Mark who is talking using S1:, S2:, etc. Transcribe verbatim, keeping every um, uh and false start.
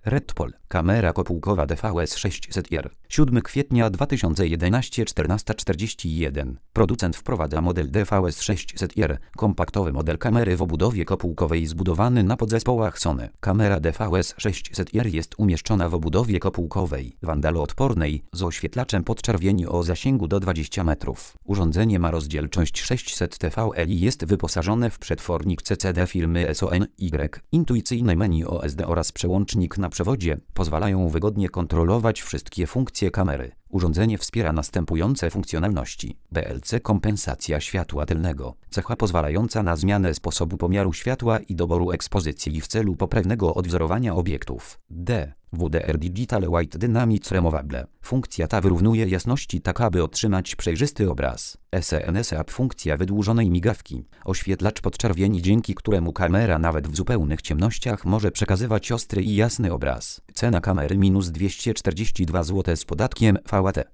S1: Redpol, kamera kopułkowa D V S sześćset R. siódmego kwietnia dwa tysiące jedenastego, czternasta czterdzieści jeden. Producent wprowadza model D V S sześćset R, kompaktowy model kamery w obudowie kopułkowej zbudowany na podzespołach Sony. Kamera D V S sześćset R jest umieszczona w obudowie kopułkowej, wandaloodpornej, z oświetlaczem podczerwieni o zasięgu do dwudziestu metrów. Urządzenie ma rozdzielczość sześćset T V L i jest wyposażone w przetwornik C C D firmy Sony. Intuicyjne menu O S D oraz przełącznik na przewodzie pozwalają wygodnie kontrolować wszystkie funkcje kamery. Urządzenie wspiera następujące funkcjonalności. B L C kompensacja światła tylnego. Cecha pozwalająca na zmianę sposobu pomiaru światła i doboru ekspozycji w celu poprawnego odwzorowania obiektów. D. W D R Digital White Dynamic Removable. Funkcja ta wyrównuje jasności tak, aby otrzymać przejrzysty obraz. S N S Up funkcja wydłużonej migawki. Oświetlacz podczerwieni, dzięki któremu kamera nawet w zupełnych ciemnościach może przekazywać ostry i jasny obraz. Cena kamery minus dwieście czterdzieści dwa złote z podatkiem V A T.